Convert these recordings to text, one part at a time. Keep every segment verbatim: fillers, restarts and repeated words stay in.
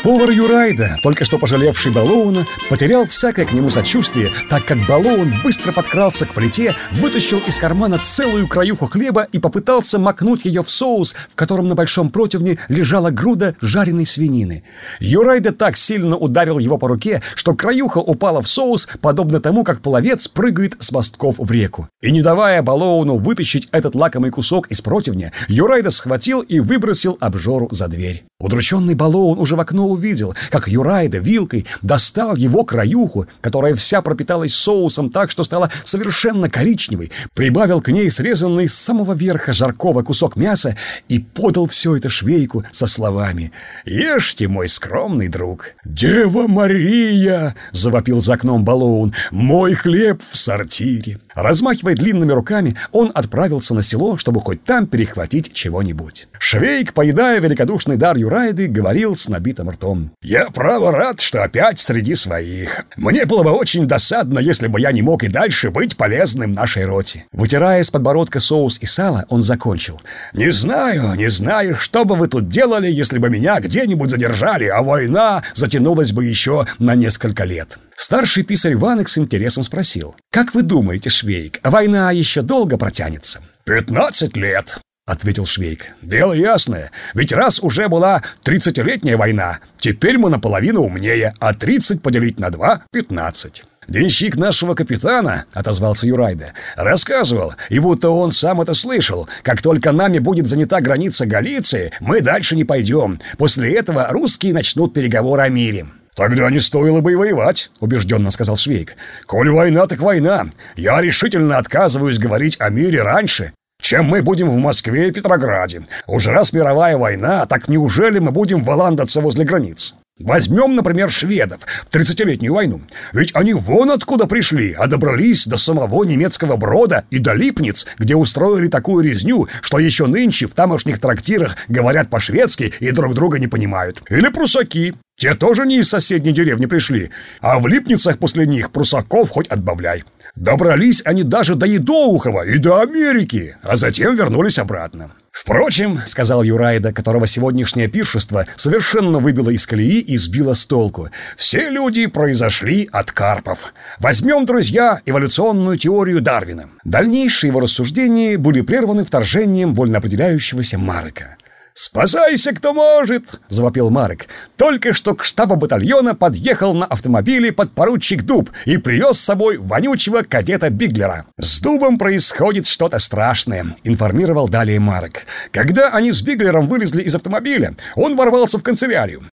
Повар Юрайда, только что пожалевший Балоуна, потерял всякое к нему сочувствие, так как Балоун быстро подкрался к плите, вытащил из кармана целую краюху хлеба и попытался макнуть ее в соус, в котором на большом противне лежала груда жареной свинины. Юрайда так сильно ударил его по руке, что краюха упала в соус, подобно тому, как пловец прыгает с мостков в реку. И не давая Балоуну вытащить этот лакомый кусок из противня, Юрайда схватил и выбросил обжору за дверь. Удрученный Балоун уже в окно увидел, как Юрайда вилкой достал его краюху, которая вся пропиталась соусом так, что стала совершенно коричневой, прибавил к ней срезанный с самого верха жаркого кусок мяса и подал все это швейку со словами: «Ешьте, мой скромный друг». «Дева Мария!» — завопил за окном Балоун. «Мой хлеб в сортире!» Размахивая длинными руками, он отправился на село, чтобы хоть там перехватить чего-нибудь. Швейк, поедая великодушный дар Юрайды, говорил с набитым ртом: «Я право рад, что опять среди своих. Мне было бы очень досадно, если бы я не мог и дальше быть полезным нашей роте». Вытирая с подбородка соус и сало, он закончил: «Не знаю, не знаю, что бы вы тут делали, если бы меня где-нибудь задержали, а война затянулась бы еще на несколько лет». Старший писарь Ванек с интересом спросил: «Как вы думаете, Швейк, война еще долго протянется?» «Пятнадцать лет», — ответил Швейк. «Дело ясное, ведь раз уже была тридцатилетняя война, теперь мы наполовину умнее, а тридцать поделить на два — пятнадцать». «Денщик нашего капитана, — отозвался Юрайда, — рассказывал, и будто он сам это слышал, как только нами будет занята граница Галиции, мы дальше не пойдем. После этого русские начнут переговоры о мире». «Тогда не стоило бы и воевать», — убежденно сказал Швейк. «Коль война, так война. Я решительно отказываюсь говорить о мире раньше, чем мы будем в Москве и Петрограде. Уж раз мировая война, так неужели мы будем валандаться возле границ? Возьмем, например, шведов в тридцатилетнюю войну. Ведь они вон откуда пришли, а добрались до самого немецкого Брода и до Липниц, где устроили такую резню, что еще нынче в тамошних трактирах говорят по-шведски и друг друга не понимают. Или прусаки. Те тоже не из соседней деревни пришли, а в Липницах после них прусаков хоть отбавляй. Добрались они даже до Едоухова и до Америки, а затем вернулись обратно». «Впрочем, — сказал Юрайда, которого сегодняшнее пиршество совершенно выбило из колеи и сбило с толку, — все люди произошли от карпов. Возьмем, друзья, эволюционную теорию Дарвина». Дальнейшие его рассуждения были прерваны вторжением вольноопределяющегося Марека. «Спасайся, кто может!» — завопил Марек. «Только что к штабу батальона подъехал на автомобиле подпоручик Дуб и привез с собой вонючего кадета Биглера. С Дубом происходит что-то страшное», — информировал далее Марек. «Когда они с Биглером вылезли из автомобиля, он ворвался в канцелярию.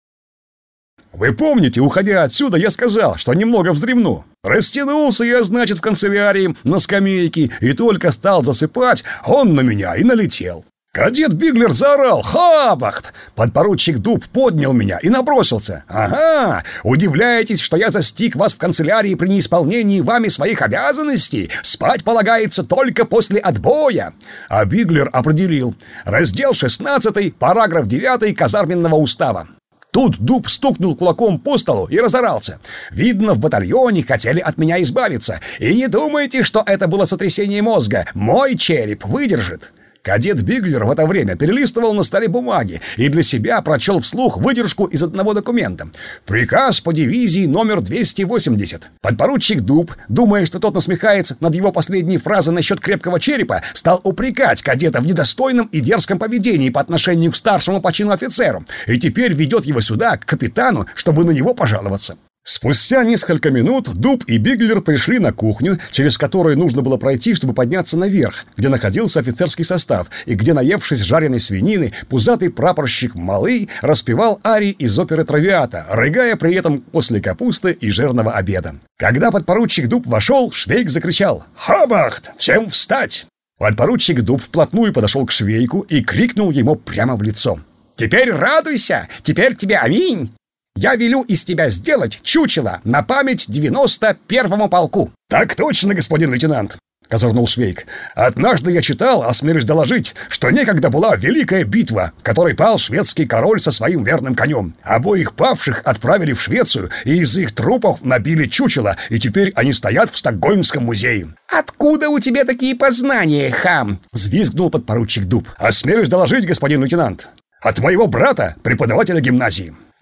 Вы помните, уходя отсюда, я сказал, что немного вздремну. Растянулся я, значит, в канцелярии на скамейке, и только стал засыпать, он на меня и налетел. Кадет Биглер заорал: «Хабахт!» Подпоручик Дуб поднял меня и набросился. «Ага, удивляетесь, что я застиг вас в канцелярии при неисполнении вами своих обязанностей? Спать полагается только после отбоя». А Биглер определил: раздел шестнадцатый, параграф девятый казарменного устава. Тут Дуб стукнул кулаком по столу и разорался. Видно, в батальоне хотели от меня избавиться. И не думайте, что это было сотрясение мозга. Мой череп выдержит. Кадет Биглер в это время перелистывал на столе бумаги и для себя прочел вслух выдержку из одного документа. Приказ по дивизии номер двести восемьдесят. Подпоручик Дуб, думая, что тот насмехается над его последней фразой насчет крепкого черепа, стал упрекать кадета в недостойном и дерзком поведении по отношению к старшему по чину офицеру, и теперь ведет его сюда, к капитану, чтобы на него пожаловаться. Спустя несколько минут Дуб и Биглер пришли на кухню, через которую нужно было пройти, чтобы подняться наверх, где находился офицерский состав, и где, наевшись жареной свинины, пузатый прапорщик Малый распевал арии из оперы «Травиата», рыгая при этом после капусты и жирного обеда. Когда подпоручик Дуб вошел, Швейк закричал: «Хабахт! Всем встать!» Подпоручик Дуб вплотную подошел к Швейку и крикнул ему прямо в лицо: «Теперь радуйся! Теперь тебе аминь! Я велю из тебя сделать чучело на память девяносто первому полку». «Так точно, господин лейтенант», — козырнул Швейк. «Однажды я читал, осмелюсь доложить, что некогда была великая битва, в которой пал шведский король со своим верным конем. Обоих павших отправили в Швецию, и из их трупов набили чучело, и теперь они стоят в Стокгольмском музее». «Откуда у тебя такие познания, хам?» — взвизгнул подпоручик Дуб. «Осмелюсь доложить, господин лейтенант. От моего брата, преподавателя гимназии».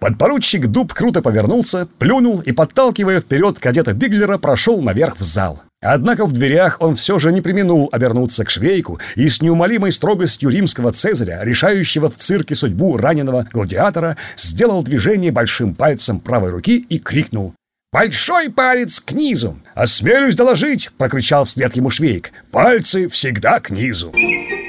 Подпоручик Дуб круто повернулся, плюнул и, подталкивая вперед кадета Биглера, прошел наверх в зал. Однако в дверях он все же не преминул обернуться к Швейку и с неумолимой строгостью римского цезаря, решающего в цирке судьбу раненого гладиатора, сделал движение большим пальцем правой руки и крикнул: «Большой палец к низу!» «Осмелюсь доложить!» — прокричал вслед ему Швейк. «Пальцы всегда к низу!»